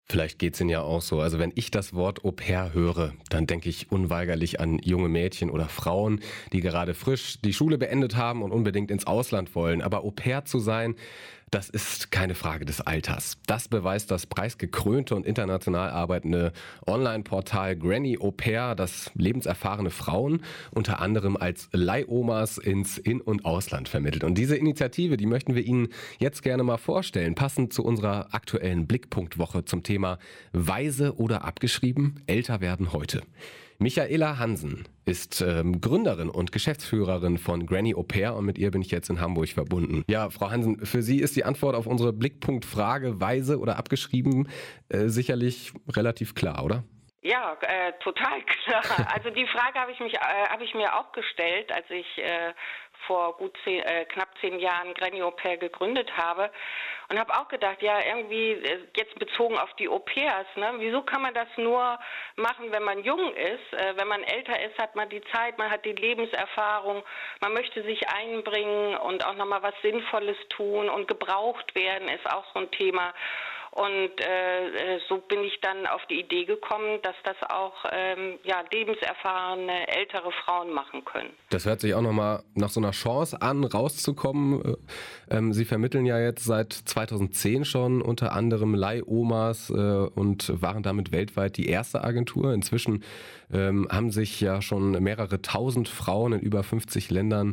Vielleicht geht's Ihnen ja auch so. Also wenn ich das Wort Au pair höre, dann denke ich unweigerlich an junge Mädchen oder Frauen, die gerade frisch die Schule beendet haben und unbedingt ins Ausland wollen. Aber Au pair zu sein, das ist keine Frage des Alters. Das beweist das preisgekrönte und international arbeitende Online-Portal Granny Au pair, das lebenserfahrene Frauen unter anderem als Leihomas ins In- und Ausland vermittelt. Und diese Initiative, die möchten wir Ihnen jetzt gerne mal vorstellen, passend zu unserer aktuellen Blickpunktwoche zum Thema Weise oder abgeschrieben, älter werden heute. Michaela Hansen ist Gründerin und Geschäftsführerin von Granny Au pair und mit ihr bin ich jetzt in Hamburg verbunden. Ja, Frau Hansen, für Sie ist die Antwort auf unsere Blickpunktfrage Weise oder abgeschrieben sicherlich relativ klar, oder? Ja, total klar. Also die Frage habe ich mir auch gestellt, als ich vor knapp 10 Jahren Granny Au pair gegründet habe und habe auch gedacht, ja irgendwie jetzt bezogen auf die Au-pairs, ne, wieso kann man das nur machen, wenn man jung ist? Wenn man älter ist, hat man die Zeit, man hat die Lebenserfahrung, man möchte sich einbringen und auch nochmal was Sinnvolles tun und gebraucht werden ist auch so ein Thema. Und so bin ich dann auf die Idee gekommen, dass das auch lebenserfahrene ältere Frauen machen können. Das hört sich auch nochmal nach so einer Chance an, rauszukommen. Sie vermitteln ja jetzt seit 2010 schon unter anderem Leihomas und waren damit weltweit die erste Agentur. Inzwischen haben sich ja schon mehrere tausend Frauen in über 50 Ländern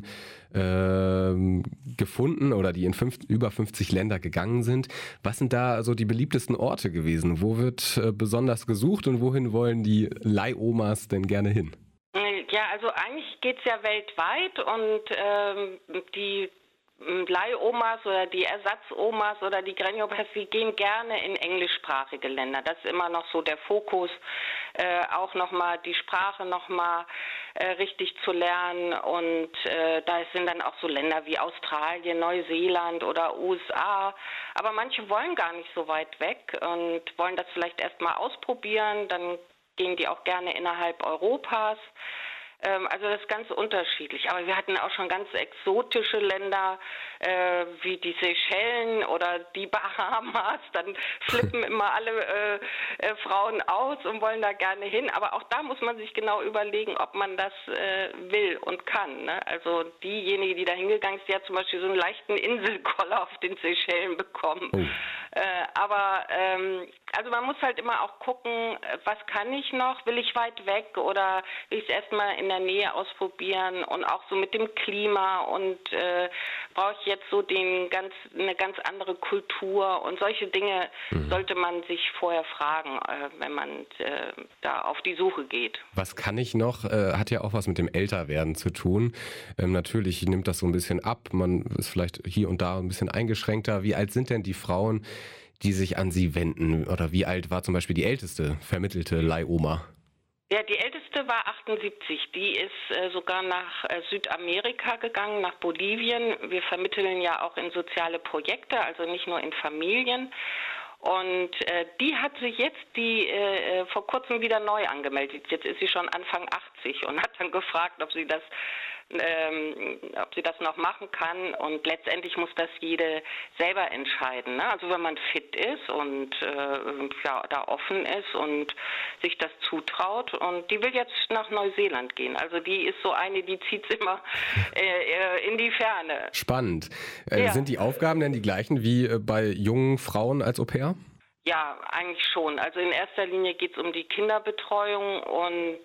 gefunden oder die in über 50 Länder gegangen sind. Was sind da so die beliebtesten Orte gewesen? Wo wird besonders gesucht und wohin wollen die Leihomas denn gerne hin? Ja, also eigentlich geht's ja weltweit und die Leihomas oder die Ersatzomas oder die Granny Au pairs, die gehen gerne in englischsprachige Länder. Das ist immer noch so der Fokus, auch nochmal die Sprache nochmal richtig zu lernen. Und da sind dann auch so Länder wie Australien, Neuseeland oder USA. Aber manche wollen gar nicht so weit weg und wollen das vielleicht erstmal ausprobieren. Dann gehen die auch gerne innerhalb Europas. Also das ist ganz unterschiedlich. Aber wir hatten auch schon ganz exotische Länder wie die Seychellen oder die Bahamas. Dann flippen immer alle Frauen aus und wollen da gerne hin. Aber auch da muss man sich genau überlegen, ob man das will und kann. Ne? Also diejenige, die da hingegangen ist, die hat zum Beispiel so einen leichten Inselkoller auf den Seychellen bekommen. Oh. Also man muss halt immer auch gucken, was kann ich noch? Will ich weit weg oder will ich es erstmal in der Nähe ausprobieren und auch so mit dem Klima und brauche ich jetzt so eine ganz andere Kultur und solche Dinge sollte man sich vorher fragen, wenn man da auf die Suche geht. Was kann ich noch? Hat ja auch was mit dem Älterwerden zu tun. Natürlich nimmt das so ein bisschen ab. Man ist vielleicht hier und da ein bisschen eingeschränkter. Wie alt sind denn die Frauen, die sich an Sie wenden? Oder wie alt war zum Beispiel die älteste vermittelte Leihoma? Ja, die älteste war 78. Die ist sogar nach Südamerika gegangen, nach Bolivien. Wir vermitteln ja auch in soziale Projekte, also nicht nur in Familien. Und die hat sich jetzt vor kurzem wieder neu angemeldet. Jetzt ist sie schon Anfang 80 und hat dann gefragt, ob sie das noch machen kann. Und letztendlich muss das jede selber entscheiden. Ne? Also wenn man fit ist und da offen ist und sich das zutraut. Und die will jetzt nach Neuseeland gehen. Also die ist so eine, die zieht's immer in die Ferne. Spannend. Ja. Sind die Aufgaben denn die gleichen wie bei jungen Frauen als Au pair? Ja, eigentlich schon. Also in erster Linie geht es um die Kinderbetreuung und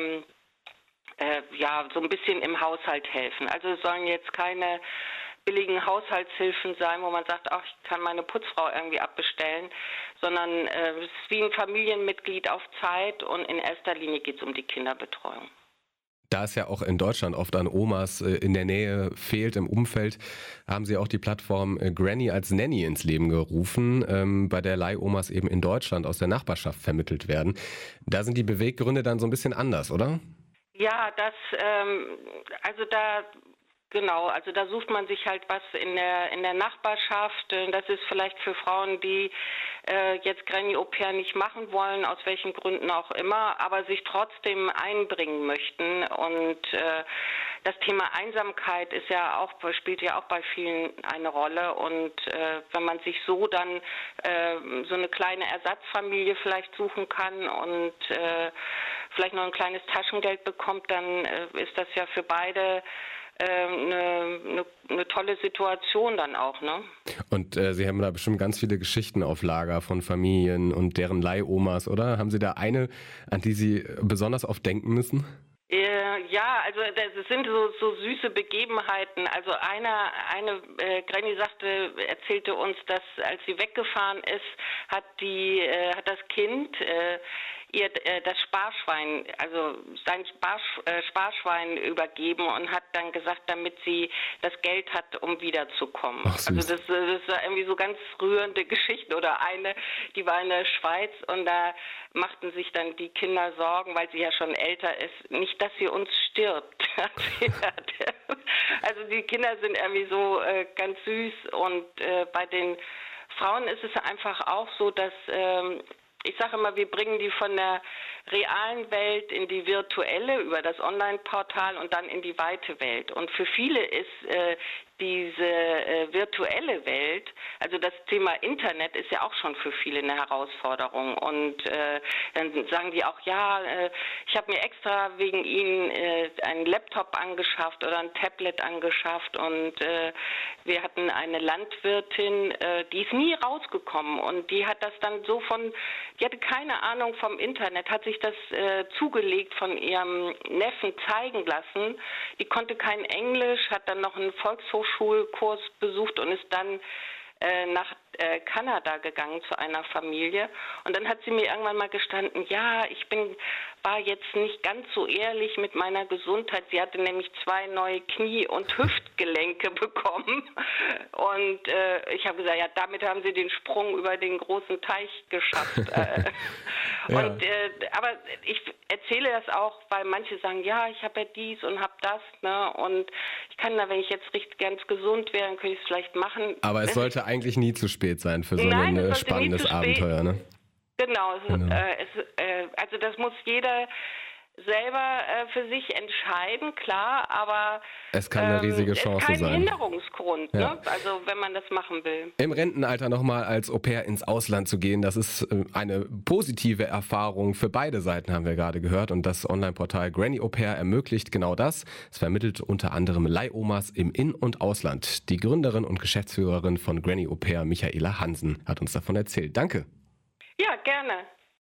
so ein bisschen im Haushalt helfen. Also es sollen jetzt keine billigen Haushaltshilfen sein, wo man sagt, ach, ich kann meine Putzfrau irgendwie abbestellen, sondern es ist wie ein Familienmitglied auf Zeit und in erster Linie geht es um die Kinderbetreuung. Da es ja auch in Deutschland oft an Omas in der Nähe fehlt, im Umfeld, haben Sie auch die Plattform Granny als Nanny ins Leben gerufen, bei der Leihomas eben in Deutschland aus der Nachbarschaft vermittelt werden. Da sind die Beweggründe dann so ein bisschen anders, oder? Ja, also da sucht man sich halt was in der Nachbarschaft. Das ist vielleicht für Frauen, die jetzt Granny Au pair nicht machen wollen, aus welchen Gründen auch immer, aber sich trotzdem einbringen möchten und das Thema Einsamkeit spielt ja auch bei vielen eine Rolle. Und wenn man sich so dann so eine kleine Ersatzfamilie vielleicht suchen kann und vielleicht noch ein kleines Taschengeld bekommt, dann ist das ja für beide eine tolle Situation dann auch, ne? Und Sie haben da bestimmt ganz viele Geschichten auf Lager von Familien und deren Leihomas, oder? Haben Sie da eine, an die Sie besonders oft denken müssen? Ja, also das sind so süße Begebenheiten. Also eine Granny erzählte uns, dass als sie weggefahren ist, hat das Kind ihr das Sparschwein, also sein Sparschwein übergeben und hat dann gesagt, damit sie das Geld hat, um wiederzukommen. Ach, süß. Also das war irgendwie so ganz rührende Geschichten. Oder eine, die war in der Schweiz und da machten sich dann die Kinder Sorgen, weil sie ja schon älter ist, nicht, dass sie uns stirbt. Also die Kinder sind irgendwie so ganz süß und bei den Frauen ist es einfach auch so, dass ich sage immer, wir bringen die von der realen Welt in die virtuelle über das Online-Portal und dann in die weite Welt. Und für viele ist diese virtuelle Welt, also das Thema Internet ist ja auch schon für viele eine Herausforderung. Und dann sagen die auch, ja, ich habe mir extra wegen ihnen einen Laptop angeschafft oder ein Tablet angeschafft. Und wir hatten eine Landwirtin, die ist nie rausgekommen. Und die hat das dann die hatte keine Ahnung vom Internet, hat sich das zugelegt von ihrem Neffen zeigen lassen. Die konnte kein Englisch, hat dann noch einen Volkshochschulkurs besucht und ist dann nach Kanada gegangen zu einer Familie. Und dann hat sie mir irgendwann mal gestanden, ja, war jetzt nicht ganz so ehrlich mit meiner Gesundheit. Sie hatte nämlich 2 neue Knie- und Hüftgelenke bekommen. Und ich habe gesagt, ja, damit haben sie den Sprung über den großen Teich geschafft. Ja. Aber ich erzähle das auch, weil manche sagen, ja, ich habe ja dies und habe das. Ne? Und ich kann da, wenn ich jetzt richtig ganz gesund wäre, dann könnte ich es vielleicht machen. Aber es sollte eigentlich nie zu spät sein für so ein spannendes Abenteuer, ne? Genau. Also das muss jeder selber für sich entscheiden, klar, aber es kann eine riesige Chance sein. Es ist kein Hinderungsgrund, ja. Ne? Also wenn man das machen will. Im Rentenalter nochmal als Au-pair ins Ausland zu gehen, das ist eine positive Erfahrung für beide Seiten, haben wir gerade gehört. Und das Online-Portal Granny Au Pair ermöglicht genau das. Es vermittelt unter anderem Leihomas im In- und Ausland. Die Gründerin und Geschäftsführerin von Granny Au Pair, Michaela Hansen, hat uns davon erzählt. Danke. Ja, gerne.